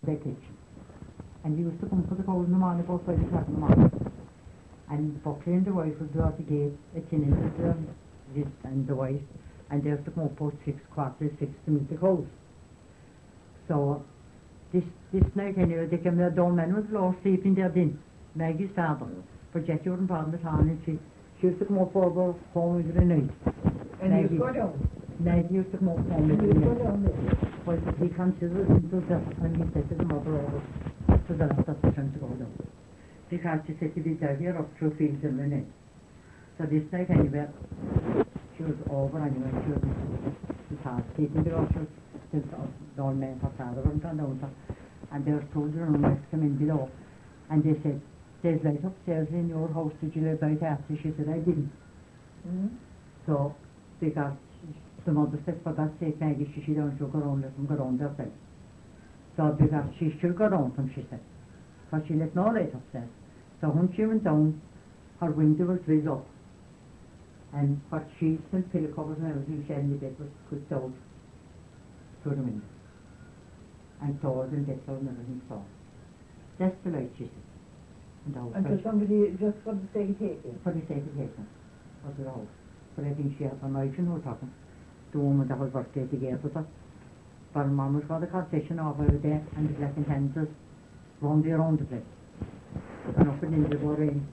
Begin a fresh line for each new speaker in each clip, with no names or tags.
the kitchen. And he used to come for the cold in the morning, about 5 o'clock in the morning. And the butler and the wife would go out the gate, a tin into the and the wife, and they used to come up about 6:15 to meet the cold. So this night anyway, they came there, Don Man was lost sleeping there then, Maggie's father. For Jet wouldn't bother the town, and she used to come up over home every night.
And he used to go down?
Maggie used to come up home every night. Well, he considered himself that, and he said to the mother over to the last of the time to go down. Because she said to be there here up through fields every night. So this night anyway, she was over anyway, she was past keeping the groceries. The old man, her father went on down, and they were told her roommates to come in below, and they said, "There's light upstairs in your house, did you live out after?" She said, "I didn't." So, because the mother said, "For God's sake, Maggie, she don't go around, let them go around herself." So, because she should go around them, she said, because she let no light upstairs. So when she went down, her window was drilled up, and what sheets and pillow covers and everything she had in the bed was put out through the window, and swords and death and everything saw. That's the light, she said.
And so somebody, just for the sake of taking?
For the sake of taking, was the house. But I think she had a night and we were talking. The woman that was birthday together with her. But Mum was got a confession of her there, and the black and tans was round the place. And up and in the war in,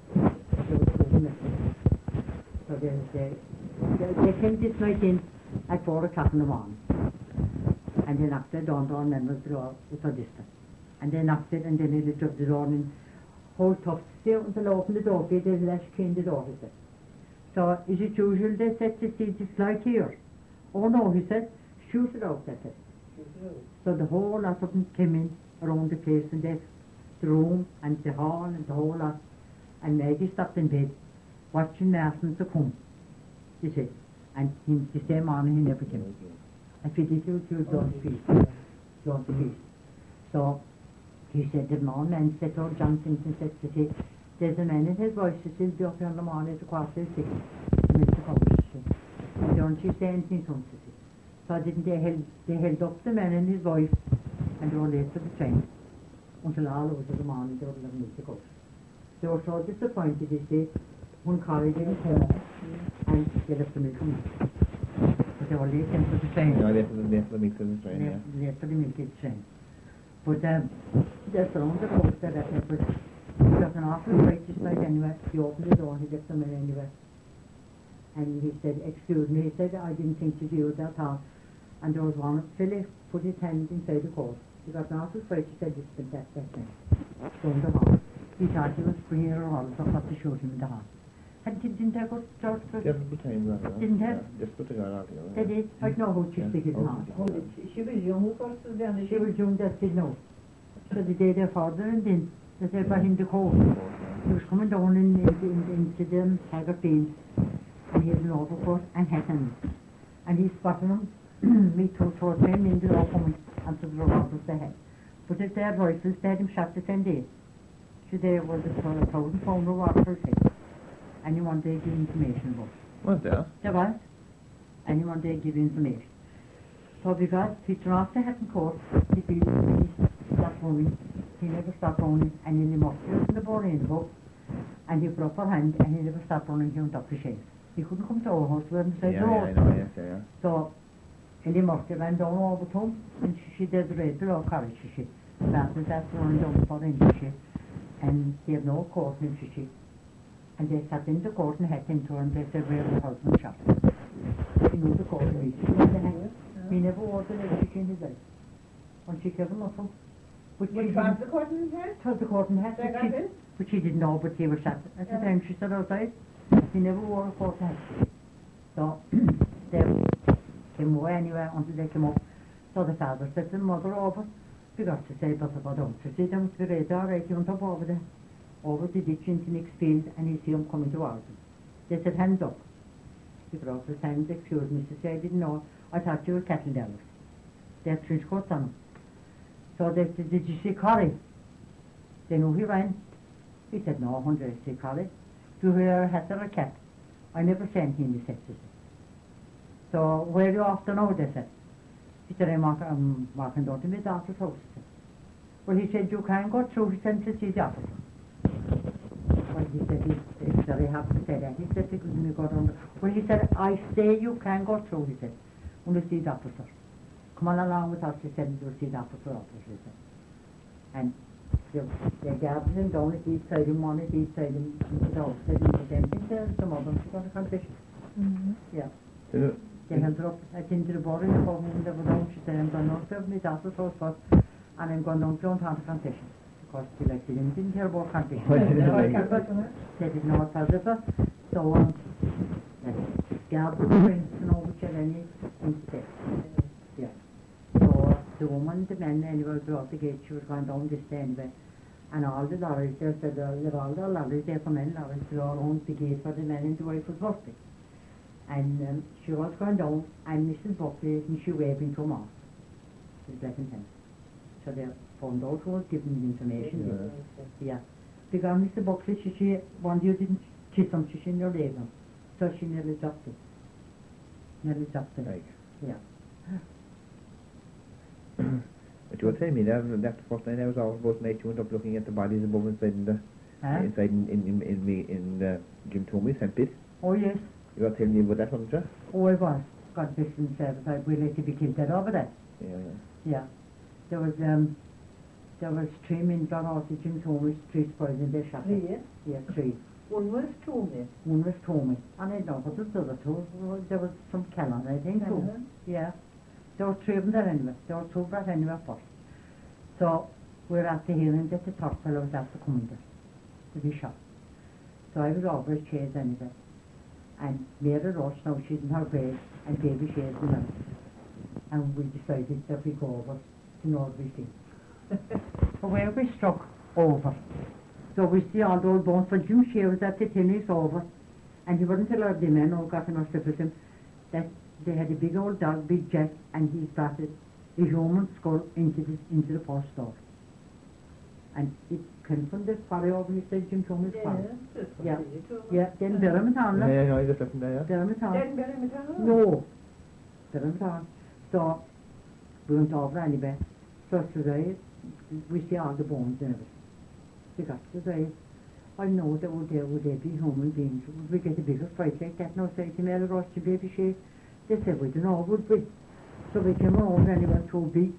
so they came this night in at 4 o'clock in the morning. And they knocked the door and then was the door with her distance. And they knocked it, and then they lit up the door and hold tough. Stay until they open the door, they latch in the door, he said. So is it usual, they said, to see this light here? Oh no, he said, shoot it out, they said. So the whole lot of them came in around the place, and the room and the hall and the whole lot. And Maggie stopped in bed, watching Martin to come, he said. And the same morning he never came. And he did it, he was going to peace. So he said, the man said, oh, John Simpson said to say, there's a man in his voice, he says, be up here in the morning at 6:15, Mr. Collins. And don't you say anything to him, he said. So didn't they held up the man and his wife, and they were late for the train. Until all over the morning, they were letting Mr. Collins. They were so disappointed, they said, when Corrie didn't come, and they left the milk on. But they were late for the train.
No, late for the milk of the train, yeah.
Late for the milk of the train. But they're surrounded the house there, but he got an awful fright this night anyway. He opened the door and he left them in anyway. And he said, excuse me, he said, I didn't think to do that at all. And there was one, Philip put his hand inside the coat. He got an awful fright, he said, this is that thing. From the hall. He thought he was free or all, so got to shoot him in the hall. Didn't I go to George Church? Didn't I?
Just put the girl out here.
They did. I know how she speaks now.
She was young, of course, then.
She was young, that did know. So the day their father and then, they said by him the coat. He was coming down into them Haggard Fields, and he had an overcoat and hat on. And he spotted them, me towards him in the door coming onto the revolvers they had. But if they had rifles, they had him shot the same day. So there was a 1,000-pound revolver head. Anyone they give information about.
Was there?
There was. Anyone they give information. So because he turned off the hat and coat, he stopped running. He never stopped running, and he mocked her in the boring book, and he put up her hand, and he never stopped running. He went up the shade. He couldn't come to our house, we were inside the road.
Yeah, I know, yeah.
So, and he mocked her, ran down over to him, and she did the right below courage, she. That was after running down for him, she. And he had no coat in him, she. And they sat in the court and had into her, and they said, where was the husband shot? He knew the court and he never wore the electric in his life. When she killed him off him.
Which was the court in his head?
It was the court in his head. But she didn't know, but he was shot. At the time she stood outside, he never wore a court hat. So they came away anyway until they came up. So the father said to the mother over, we got to say, but I don't. She said, I'm straight, all right, you went up over there. Over the ditch into the next field, and you see him coming towards him. They said, hands up. He brought his hands, excuse me, she said, I didn't know, I thought you were cattle dealers. They had trench coats on him. So they said, did you see Corrie? They knew he ran. He said, no, 100, I see Corrie. Do you wear a hat or a cap? I never seen him, he said. So where are you off to now, they said. He said, I'm walking down to my daughter's house. Well, he said, you can't go through, he said, to see the officer. Well, he said, he's very happy to say that. He said, because we got on. Well, he said, I say you can go through, he said, when you see the officer. Come on along with us, he said, you'll see the officer, he said. And they gathered him down at each side him, one at each side him, into the house, and he was empty there, some of them got a confession. Yeah. They held her up into the bar in the pub, and they were down, she said, I'm going down to my daughter's house first, and I'm going down to have a confession. Because she liked it, didn't care about confession. They didn't know what to do, so gathered the friends to know which had any instead. Yeah. So the woman, the men, anyway, throughout the gate, she was going down this day anyway. And all the lorries there said, all the lorries there for men, lorries, they all owned the gate for the men and the wife was working. And she was going down, and Mrs. Buckley, and she waving to them all. She was like intent. So they found out who was giving the information. Yeah. Because Mr. Buckley, she one year didn't kiss him, she in your leg him. So she nearly dropped it.
Right.
Yeah.
But you were telling me that the first night I was out about night you went up looking at the bodies above inside in Jim Toomey's and pit.
Oh yes.
You were telling me about that one, sir?
Oh I was. God bless him, service. We'd like to be killed there over there. Yeah. There was 3 men got out of Jim Toomey's, 3 spoiled in their shop.
3?
Yeah, 3.
One was Toomey.
One was Toomey. And I don't know what the other 2. There was some Callan, I think, too. Yeah. There were 3 of them there anyway. There were 2 brought anyway first. So we were at the hearing that the third fellow was after coming there to be shot. So I was over his chairs anyway. And Mary Ross, now she's in her grave, and Davy Shays in her. And we decided that we go over to Norbury Sea. But where we struck over. So we see all the old bones, but Jim Shea was at the tennis over, and he wouldn't tell the men who got enough to him that they had a big old dog, Big Jack, and he started a human skull into the post door. And it came from the quarry over, he said, Jim Toomey's quarry. Yeah, then Berrimatown.
Yeah, I just left there, yeah.
Berrimatown. No, Berrimatown. So we went over anyway. So today, we see all the bones and everything. We got to say, I know that would they be human beings? Would we get a bigger fight like that? No, say to Mary Ross to Baby Shea. They said, we don't know, would we? So we came around and he went through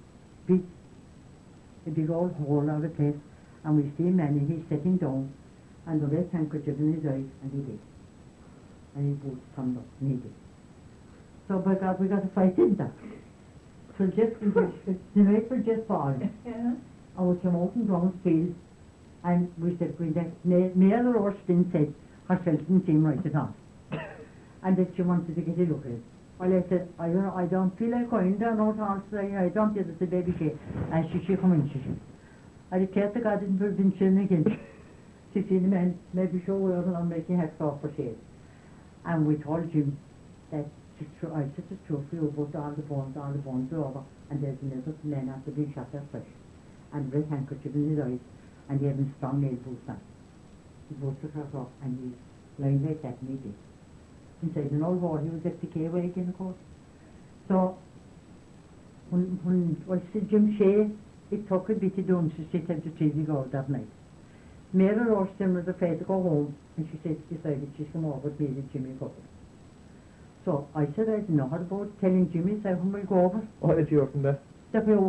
a big old hole out of place, and we see Manny, he's sitting down, and the red handkerchief in his eyes, and he did. And his boots turned up, and he did. So by God, we got a fight in that. So just, the night was just falling. And we came out in Brown's Field, and we said, Mary Ross didn't say herself didn't seem right at all. And that she wanted to get a look at it. Well, I said, I don't feel like going there, no chance. I don't get it, the Baby Shea. And she come in, she said. I declare to God, didn't been chilling again. She said, man, maybe show we are making hats off for shade. And we told Jim that I said it's true for you, but all the bones are over, and there's another man after being shot there fresh. And red handkerchief in his eyes, and he had strong nail boots on. His boots were cut off, and he's lying like that, and he did. Inside an old hall, he was FTK way again, of course. So, when I said Jim Shea, it took a bit of doing to sit at the tree to go that night. Mary Royston was afraid to go home, and she said she decided she'd come over with me and Jimmy Cook. So I said I didn't know how about telling Jimmy, so when we go over.
What did you from there?
That we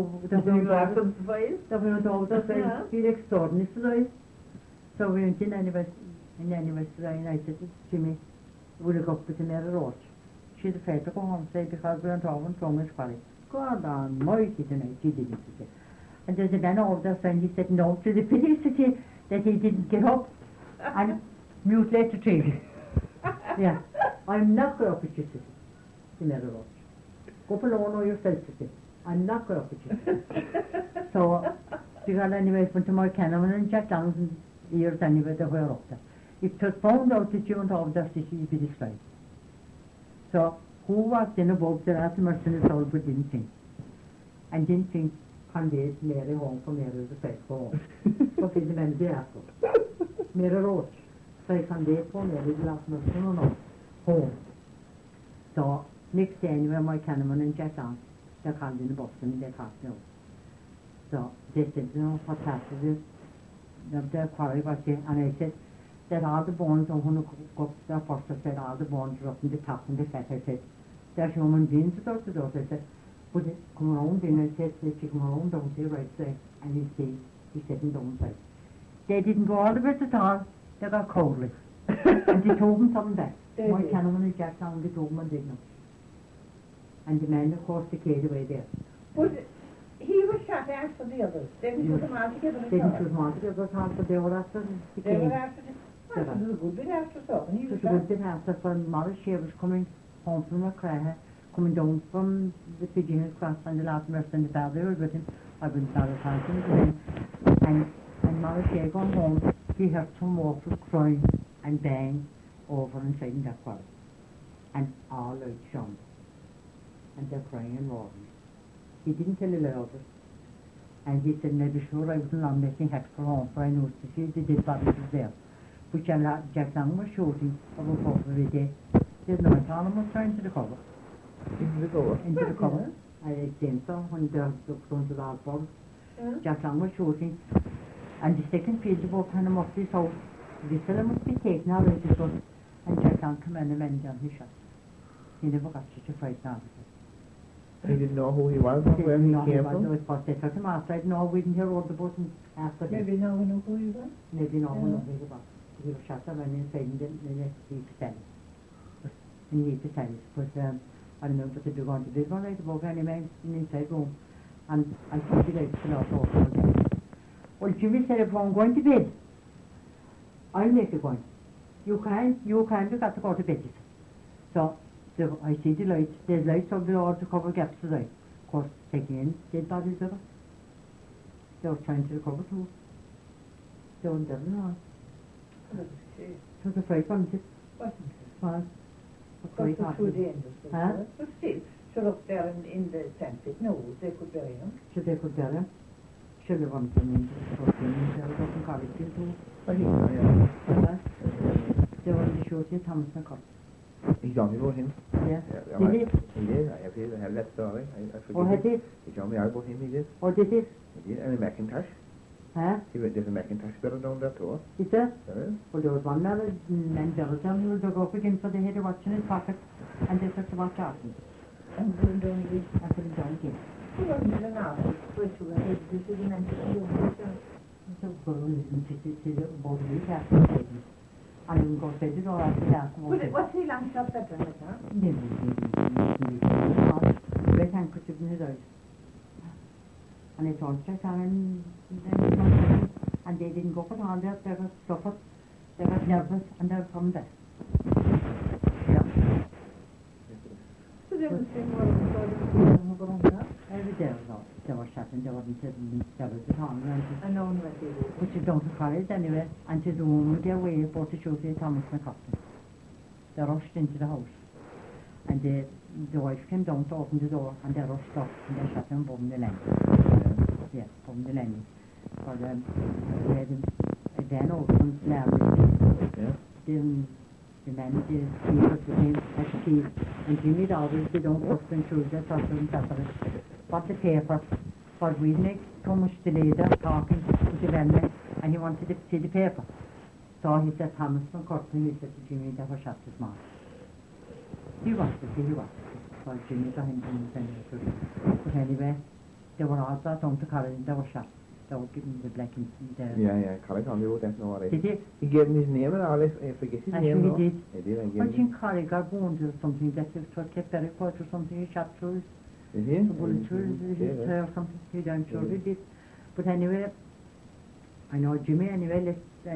went over that way, he'd extraordinary today. So we went in anyway today, and I said to Jimmy, we'll look up with the Mary Roach. She's afraid to go home, say, because we went over and thrown his quarry. God almighty tonight, she didn't say. And there's a man over there saying, he said, no, to the pity city that he didn't get up and mutilate the tree. Yeah, I'm not going up with you, city, the Mary Roach. Go up alone or yourself, city. I'm not going up with you. So, because anyway, went to Mark Cannon and Jack Downs years anyway, they were up there. It was found out that you went over there to be destroyed. So, who walked in above the last mercy in the soul but didn't think? And didn't think, conveyed Mary home for Mary the faith for home. What did the men be after? Mary Roach. So I conveyed for Mary the last mercy no, home. So, next day anyway, Mike Hanneman and Jack Downs, they called in Boston and they called me out. So they said, you know, what happened is, the quarry was there, and I said, that all the bones on who got the first, I said, all the bones were up in the top and the fat. I said, there's human beings door to door. I said, but it come around, and I said, they come around down the right side, and he's sitting down side. They didn't go all the way at all, they got coldly. And they told him something back. My Cannon and Jack down, they told him and didn't know. And the man, of course, they carried away there.
But he was shot after the others. They didn't shoot them all together.
They didn't shoot him all together, but they were after the
They were
king.
after the... Well, it was a good bit after so, and he
It
was
was a
shot.
good bit after when Morris Shea was coming home from Macrae, coming down from the Pigeon Cross and the last mercy and the bell, they were with him. I went down the fountain with him. And Morris Shea gone home, he heard some water crying and bang over inside in that quarry. And all lights shone. And they're crying and roaring. He didn't tell a louder. And he said, maybe sure I wasn't long making hex for home, for I knew to see the dead bodies was there. But Jack Lang was shooting over every day. There's no one was trying to the cover.
Into the cover?
Into the cover. I think so, when they looked onto the outboard. Jack Lang was shooting. And the second field about him up his house. The fellow must be taken out of his gun. And Jack Lang came in and went down his shot. He never got such a fright out of it.
He didn't know who he was or where he came from?
No, it was they took him after. I know we didn't hear all the button after him.
Maybe now we know who he was.
Maybe no one knows who he was. He was shot up and inside the next week to tell us. And he to tell us. But I remember that they were going to bed one night about any man in the inside room. And I think the lights fell off all again. Well, Jimmy said, if I'm going to bed, I'll make you going. You can't, you got to go to bed. So I see the lights, there's lights over the door to cover gaps of light. Of course, taking in dead bodies of it. They were trying to recover too. They weren't dead enough. It was a fright, wasn't it?
Wasn't it?
Well,
Because it was too dangerous.
Huh?
But still, shut up there in the sandpit. No, they could bury him.
So they could bury him. Should have wanted him into the courtroom and they were up in college too.
I think so, yeah.
They were in the shooting Thomas McCall.
He told me about him.
Yeah.
Did
Did he?
He did. I have that story. I forget
Or had
it.
it?
He told me all about him, he did.
Or did it?
He did. And a Macintosh.
Huh?
There's a Macintosh better down there too.
Is there?
There is.
Well, there was one man in Belgium who dug up again for the head of watch in his pocket and they took the watch out
And put him down again.
and put him down again.
He wasn't an artist. But he was this is an anti-human.
So go and to the about a week after the statement. And you can go to the door after that.
What's he long shot that one, huh?
Red handkerchief in his eyes. And they told Jack and they didn't go for all that. They got suffered, they got nervous, and they were from there. Yeah.
So they were saying, well,
Every day was they were shot and they weren't there was the time.
I know what they did.
Which is down to college anyway, and to the woman their way about to shoot Thomas McCaustin. They rushed into the house. And the wife came down to open the door and they rushed up and they shot him above the landing. Yeah, above the landing. For they had him then opened
Yeah.
the manager, he was with him at the key. And Jimmy always they don't put them through the Saturday. But the paper, for we make too much delay there talking to the vendor and he wanted to see the paper. So he said, Thomas McCaustin, he said to Jimmy, they were shot this morning. He was. So Jimmy got him from the center. But anyway, they were all brought down to college and they were shot. They were given the black and the...
Yeah, Colin told me about that, no worries.
Did he?
He gave him his name and all, I forget his
I
name.
think he did.
He did, I gave
I
him.
think Corrie got wounded or something, that it was kept very close or something, he shot through
Did he?
the bullet through his hair or something, I'm sure he did. But anyway, I know Jimmy anyway,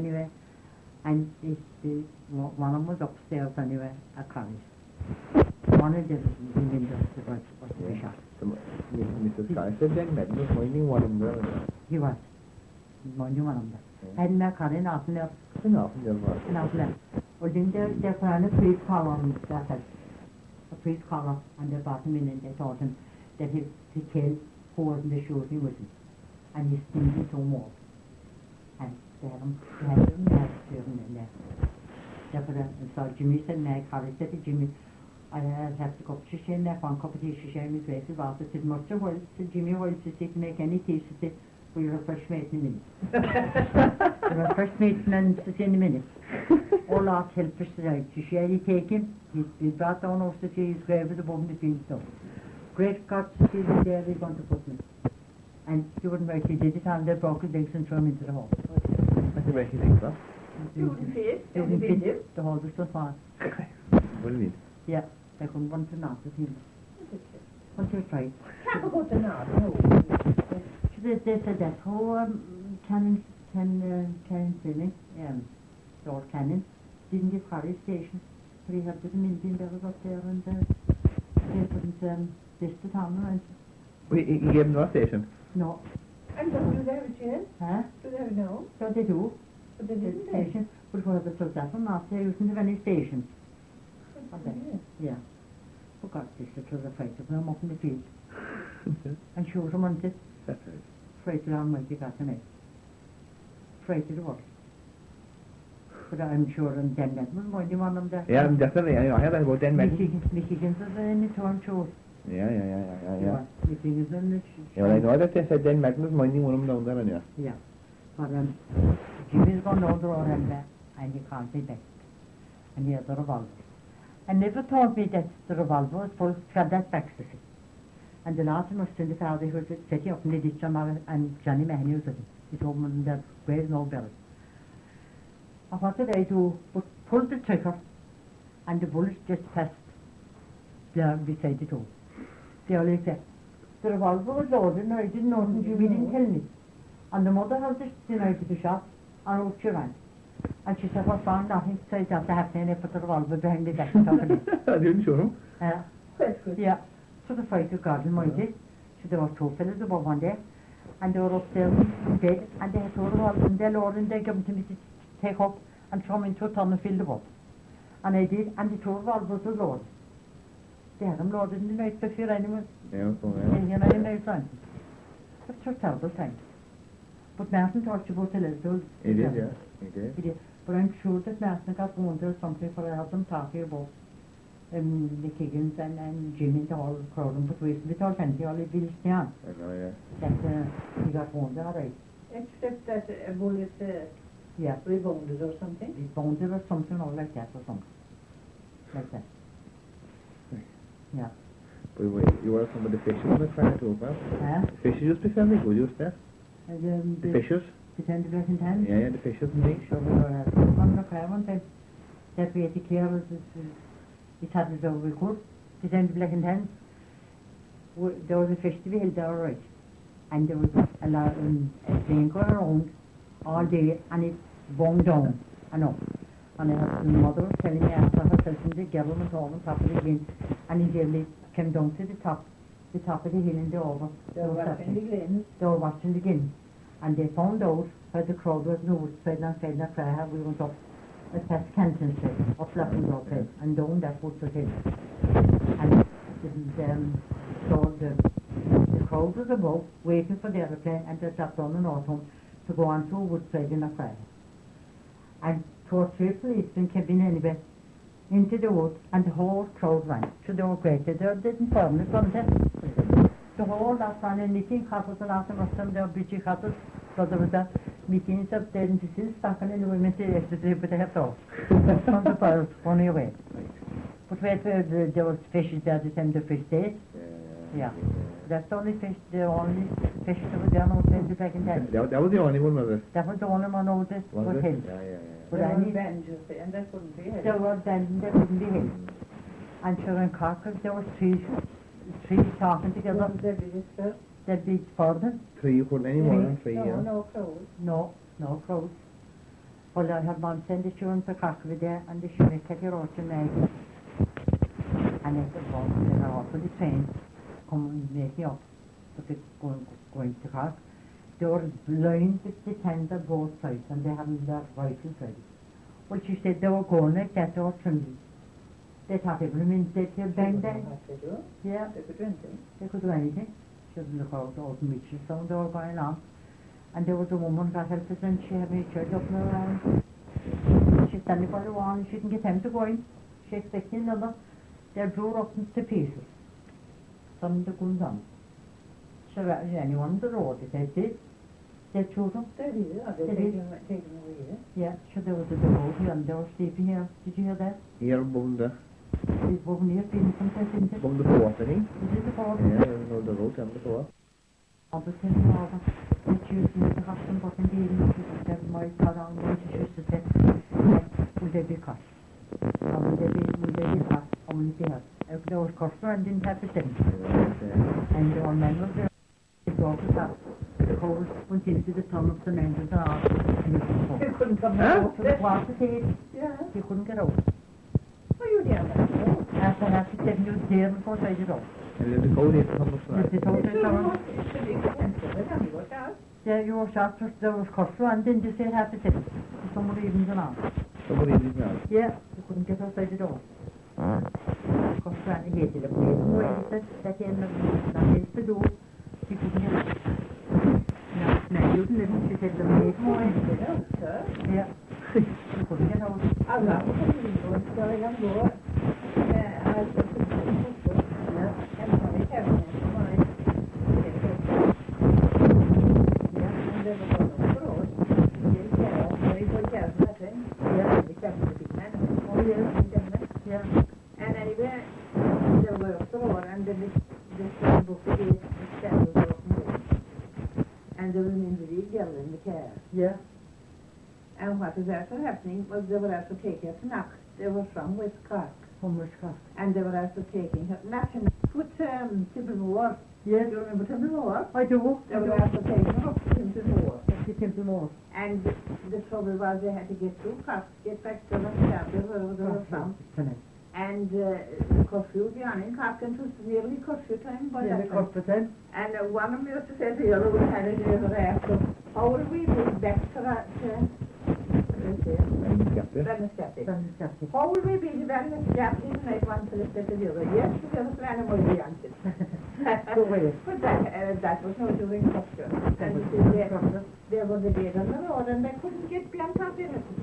and one of them was upstairs anyway, at college. One of them was in the window, was to be shot.
Mrs. Scott said Jack Madden was finding one in there.
He was. Minding one of them. And my car in after left.
Enough, there was.
And after left. Well, then they put on a police collar on that head. A police collar, and they brought him in and they told him that he killed who was in the shooting with him. And he's stinking so more. And they had him in there. So Jimmy said, my car said to Jimmy, I'd have to go up to Shane there, one cup of tea, Shane was great about it. Said, Mr. Wells, said Jimmy Wells, said, make any tea, said, we were fresh mate in a minute. We were fresh mate in a minute. All our helpers today, to share he take him, he brought down off the tea, his grave with the bottom of the field stuff. Great God, to see the there they're going to put me. And he wouldn't wait, he did it and they broke his legs and threw him into the hole.
What's the way he thinks, huh?
You wouldn't see it.
They didn't fit, the hole was so far.
What do you mean?
Yeah, they couldn't want to knock with him. What they tried.
Can't go to now, no.
So they said that whole Cannon Filming, Lord Cannon, didn't give Harry station, but he had the Indian that was up there and they couldn't this the town around.
Wait, he gave him no station?
No.
And don't do that, Jen?
Huh?
Do they have no?
So they do.
But they
The
didn't.
station, but whether they took that one off, they didn't have any stations. Yeah. For God's sake, it was a fight of them up in the field. And sure them wanted.
That's right.
Afraid to learn when they got the next. Afraid to the work. But I'm sure and then that was more than one of them.
Yeah, definitely. I heard that about Den Madden.
Mickey Higgins was in the torn show.
Yeah.
Mickey Higgins in the
Yeah, well, I know that they said Den Madden was minding one of them down there, and
Yeah. But Jimmy's gone down the road and he can't be back. And he has a revolver. And never told me that the revolver was full of that ecstasy. And the last must in the father who set you up in the ditch and Johnny Mahoney was with him. He told me that where's no belly. And what did I do? But pulled the trigger and the bullets just passed there beside the door. They only said, the revolver was loaded and I didn't know it, Jimmy didn't tell me. And the mother had just been out of the shop and out she ran. And she said, what's wrong? Nothing. So I just happened and I put the revolver behind the back of the
I didn't show him.
That's good.
Yeah. So the fight of God Almighty. So there were two fellas above one day. And they were upstairs in bed and they had two revolvers and they loaded and they gave them to me to take up and throw them into a ton and fill them up. And I did, and the two revolvers were loaded. They had them loaded in the night before anyone.
Yeah, so,
And you know, in my front. It was a terrible time. But Martin talked about the little.
He did, yeah. He did.
He did. But I'm sure that Martin got wounded or something, for I had them talking about the Higgins and Jimmy and the whole crowd. But we told plenty all the bills down.
I know, yeah.
That he got wounded, all right.
Except that a bullet
Yeah.
rebounded or something.
He wounded or something, or like that or something. Like that. Yeah.
But wait, you were some of the fishes on the fire too, well?
Huh?
The fishes just be fairly good, just there.
And
The fishes?
The 10 to 10 times.
Yeah, the fishes and things.
So we were on the crab one time. That we had to care of it had it over good. The 10 to 10 there was a festival held there, all right. And there was a lot of thing going around all day and it bunged down and up. And my mother was telling me after herself in the girl went over on top of the hill and he nearly came down to the top of the hill and they over.
They were watching the Glens.
They were watching the Glens. And they found out where the crowd was in the woods side and side of Prayer. We went up past Canton Street, up Lappendorf Hill, and down that woods hill. And so the crowd was above, waiting for the aeroplane, and they dropped on an autumn to go on to a woodside in a Prayer. And 2 or 3 policemen came in anyway, into the woods, and the whole crowd ran. So they were great. They didn't form it, didn't they? The whole lot ran in meeting, couples and after most of them, they were bitchy couples. So there was a meeting up there in the city, stuck in the women to yesterday, but they have to. From the birds, running away. But wait, there was fishes there the time the fish days. Yeah. That's the only fish that was there on the back in time.
That was the only one, was it?
That was the only one over this was held.
Yeah.
But
There
I
were
need,
bandages and that wouldn't be it.
there were then they wouldn't be held. And sure in Cork, there were three talking together.
Wasn't there registered?
They'd be further.
3 you couldn't any more than 3,
No,
yeah.
no crowds.
No crowds. Well, I had mom send the children to Cork with there, and the children take your out to Maggie. And I said, well, they're off with the train, come and make you up. But they're going to Cork. They were lined with the tents on both sides, and they hadn't their rifles ready. Well, she said they were going like that, they were trembling. They thought everyone they'd bang bang.
What they do?
Yeah,
They could do anything.
they could do anything. She was in the crowd, all the witches, so they were going on. And there was a woman got helpless and she had me church up and around. She's standing by the wall and she didn't get time to go in. She expected another. They're blew up to pieces. Some the guns on. So that is anyone on the road, they said, they threw them.
They're taking them away.
Yeah, so there was a boat here and they were sleeping here. Did you hear that?
Here above the
These women here feeling sometimes, isn't it?
fort, I think.
Is it the boat?
Yeah, the road on the fort.
All the things over. They choose to have some fucking dealings with them. My father and mother used to say, will they be caught? Or will they be hot? Or will it be hot? If there was customer and didn't have the thing. And the old man was there. The dog was up. The cold went into the tunnel of the engines and all. And he was
They couldn't come
Huh?
out.
so the water stayed.
Yeah.
He couldn't get out.
What are you doing?
After that, he said he was there before I did out.
And then the code is on the
This is all
side.
the time. Yeah, you were shot, there was customer and didn't you say half the thing? Someone even and all.
Somebody is now.
Yeah, you couldn't get outside the door. Customer and he hated it. He said that he ended up not his to do. He couldn't get out. No, you didn't listen. She said the maid more. Yeah. He couldn't get out.
Alla kommer ska lägga gå. Alltså
Yeah.
And anyway, there were store and then this book is and there was an individual in the care.
Yeah.
And what was after happening was they were after taking her to Knox. They were from West Cork.
Homerscraft.
And they were after taking her national with Templemore.
Yes.
Do you remember Templemore?
I do.
They were after taking her up to Templemore.
It's simple more.
And the trouble was they had to get through Cork, get back to Lancaster, wherever they were from. And the curfew began in Cork, and it was nearly curfew time by
Yeah,
that
the
time.
corporate time.
And one of them used to say to the other, we had it the other after, how will we be back to that, Rennescapty? How will we be to Rennescapty tonight, one to the said to the other? Yes, the other plan was the answer. But that was no doing culture. And they were the dead on the road, and they couldn't get beyond top in it.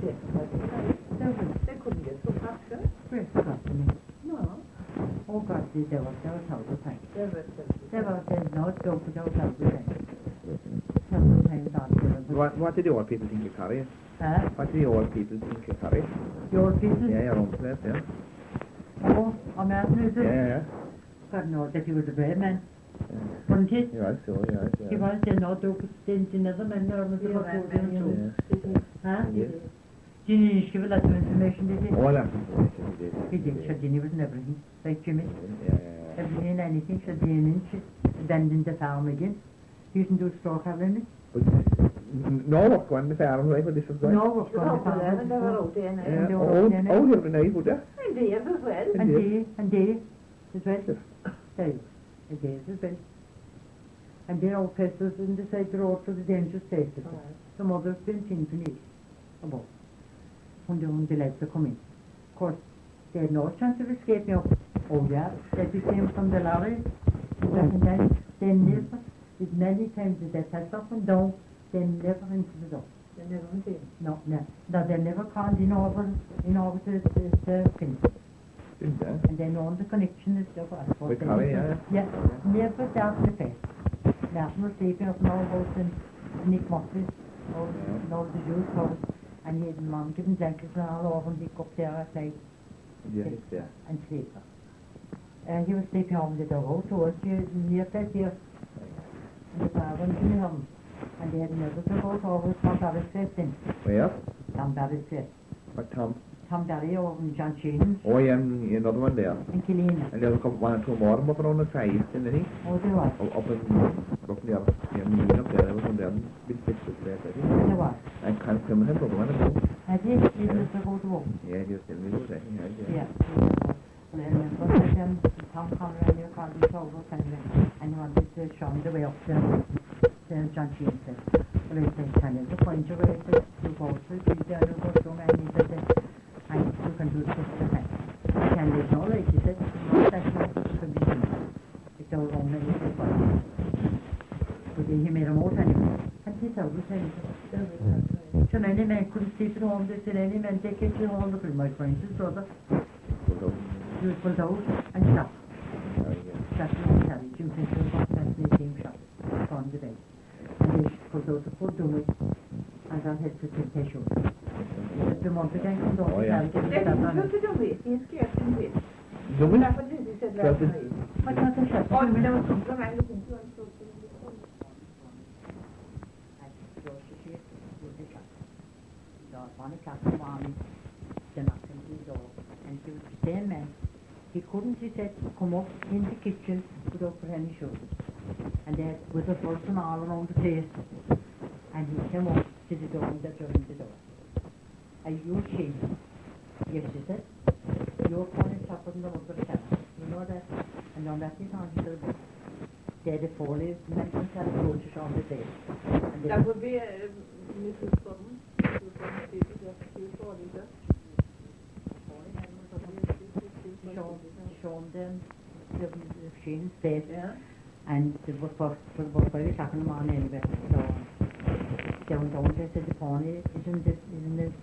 They couldn't get through culture.
Great Scott to me.
No.
Oh God, they were all the time.
They were
No, don't put out all the time. Several times on there.
What did the old people think you carry? What did the old people think you carry?
Your people?
Yeah, your own place, yeah.
Oh, I'm asking you.
Yeah.
God knows that he was a brave man. Wasn't he?
Yeah, so, yeah.
He was, they know, the other men there on the road. Huh? Did you give a lot of information, did he?
All that information he did.
He did, so Ginny was in everything. Like Jimmy.
Yeah.
Everything and anything, so Jimmy, abandoned the farm again. He used to do store traveling.
But no work going the farm, right, for this was going?
No work on the farm.
and they were out there now.
Yeah.
they were out there now.
Oh, you're nice, would you?
And they as well.
And they as well. Tell you, and they as well. And they're all places in the side of the road for the dangerous places. Some others been things to need about. When the lads are coming. Of course, they had no chance of escaping up. Oh yeah, they became from the lorry. And then they never, with many times that they passed up and down, they never into the door.
They never went in.
No, they never called in over to finish.
Didn't they?
And they know the connection is there for us.
With Harry, yeah.
Yeah, never down the face. Nothing was sleeping up in our house in Nick Moss's, or the Jews' house. And he had mom given blankets and all over, and he go up there at night and sleep. He was sleeping on the dog, so was near that here. And the father went to him. And they had never to go over Tom Barry's place then.
Where?
Tom Barry's place.
What Tom?
Tom Barry over in John Sheen's.
Oh, yeah, and another one there.
In Killeen.
And there's a couple, one or two more up around the side, didn't he?
Oh, there was.
Up there, up there, there was one there, big pictures there, I think.
There was.
I can't remember the one about.
Had he? He was to go to work.
Yeah, he was telling me about that.
Yeah. And then Tom Conrad, you called his over and he wanted to show me the way up to John Sheen said. Well, he said, can you point your way to go to the there and go to and he said, you can do it just the time. Can there's no lady, he said, no, that's not the condition. If they were wrong, then he said, but he made a motor anyway. And he told me, so many men couldn't sleep at home, they said any men take it to home, look at my friends, his brother. She was pulled out and shot. Shot in the carriage. Jim Fincher got fascinating shot on the bed. And they pulled out the full dummy and got hit with the tissue. The month again comes on the carriage and
Det
shot
är
on
ju
it.
inte dumt, det är skräpen vet.
Dummy?
Därför du sett lärt mig.
But not a shot.
Och det var så bra, men det finns ju en stor
Bonnie Captain Mommy, the knocking at his door, and he was the same man. He couldn't, he said, come up in the kitchen without put any shoes. And there was a person all around the place, and he came up to the door and opened the door. Are you ashamed? Yes, she said. You're calling tougher than the rest of the cat. You know that? And on that time, he said, they had a four-leaf mental telecoaches on the day. And
That would be Mrs. Storm.
Shown them the Shane's face,
Yeah.
and it was very talking about anyway. So down there said the pony isn't the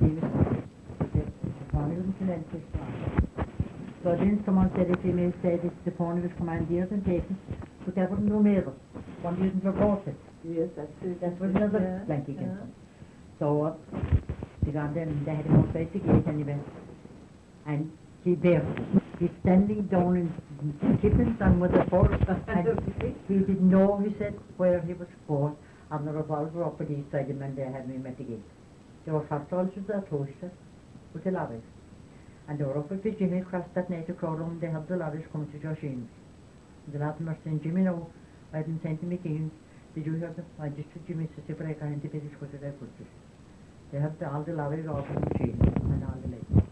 pony isn't an entry. So then someone said if he may say that the pony was commandeered and taken, but there was no matter. One didn't report it.
Yes, that's it.
That was another blank against them. So they got them, they had him outside the gate anyway. And he's standing down in Kippens and with a fork. And he didn't know, he said, where he was going. And the revolver up at his side him and they had me met again. They were hot soldiers that toasted with the lorries. And they were up at the Jimmy across that night to Crowdon. They had the lorries coming to Joshines. The lad were saying, Jimmy, no, I hadn't sent him again. Did you hear them? I just took Jimmy to separate, I can't finish what I put it. They had all the lorries off the machine and all the legs.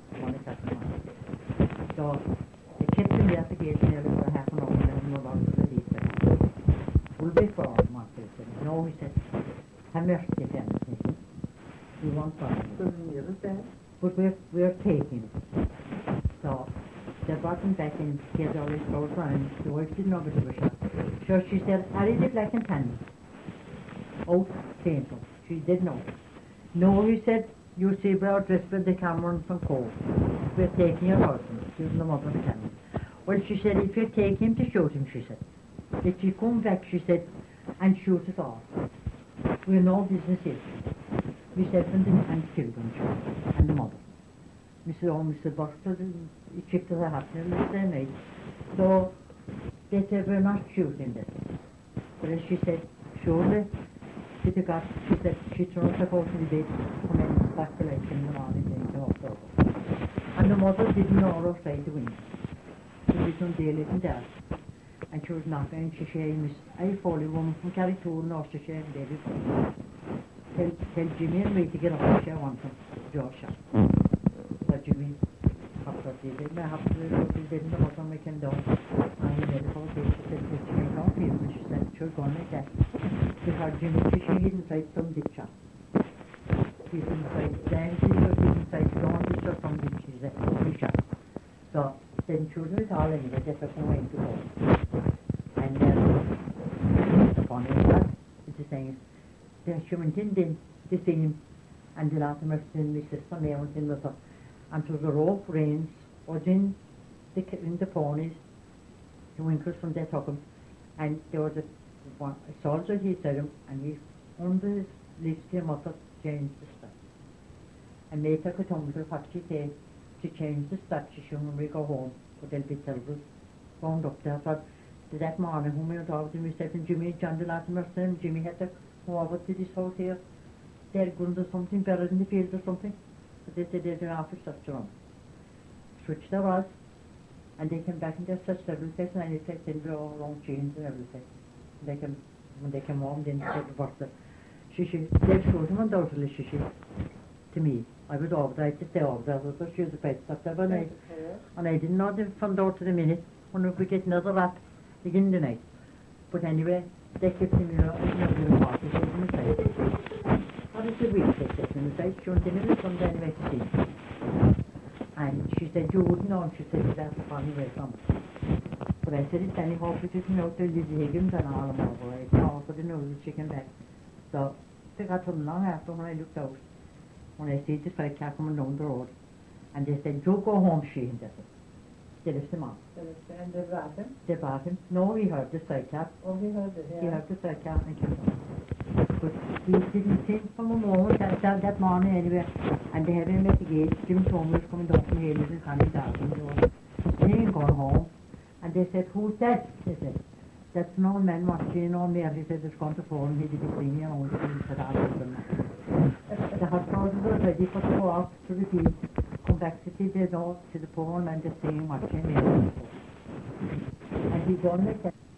So they kept him there at the gate nearly for half an hour and then no longer the lead said, we'll be for our monster. He said, no, he said, have mercy again. He said, we want something. But we're taking it. So they brought him back and he had all his clothes on and the wife didn't know what he was shot. So she said, Harry the black and tan. Out painful. She did know. No, he said, you see, we're dressed with the Cameron from Cove. We're taking your husband. She was the mother of the Cameron. Well, she said, if you take him to shoot him, she said. If you come back, she said, and shoot us all. We're no business here. Myself and children, and the mother. Mr. Buster, he kicked her hat and the same age. So they said, we're not shooting this. But as she said, surely, she said, she turned her out to the bed, come in, back to life in the morning, then to hospital. And the mother didn't know her outside the window. She was on daily and there. And she was knocking, and she said, Miss, I follow woman from Carritoon, or she said, David, tell Jimmy and me to get up, she want him, George shot. So Jimmy, after he did, I have to go to the bed in the bottom, we can down. And he made a call, she said, Jimmy, don't feel me, she said, she'll go like that. Because Jimmy, she hid inside some ditch shop. She's inside Dancy, or she's inside Stone ditch or some ditch, she said, she shot. So then children is all anyway, just a way to go. And the funny is that, it's the thing, she went in then to see him, and the last time I was in my sister, and I went in with her, and it was a rope reins, was in the ponies, the winkers from there took him, and there was a soldier, he said him, and he under his legs came up to change the stuff. And later could come to the factory to change the stuff, she showed when we go home, but they'll be terrible. Wound up there, thought, that morning when we were talking to myself and Jimmy, John the last time and Jimmy had to go over to this house here. They're going to do something better in the field or something. But they said they'd an office such on. Switch there was. And they came back and they searched every place and any place they were all wrong chains and everything. When they came home, then they said to Buster, they showed him undoubtedly, to me. I was over there, I had to stay over there, so she was afraid to stop there one night. And I didn't know them from door to the minute when we could get another rat again the night. But anyway, they kept him in the party, she was in the side. What is the week they kept him in the side? She went in and come down anyway to see him. And she said, you wouldn't know, and she said, that's a funny way from it. But I said, it's anyhow, we didn't know till Lizzie Higgins and all of them over. I also didn't know the chicken back. So they got him long after when I looked out, when I see the sidecar coming down the road, and they said, you go home, she, and they said. They left him on.
And they brought him.
They brought him. No, he heard the strikeout.
Oh, we heard it,
He
yeah.
heard the strikeout and killed him. But he didn't think from a moment that morning anyway. And they had him at the gate. Jim Thomas was coming down from here with his hand out. And he ain't gone home. And they said, who's that? They said, that's an old man watching on me. And he said, it's gone to phone. He didn't see me. And only he said, I'll give them. The hot dogs were ready for to go out to the field. Come back to the door, to the phone, and just saying, watching me. And he done it.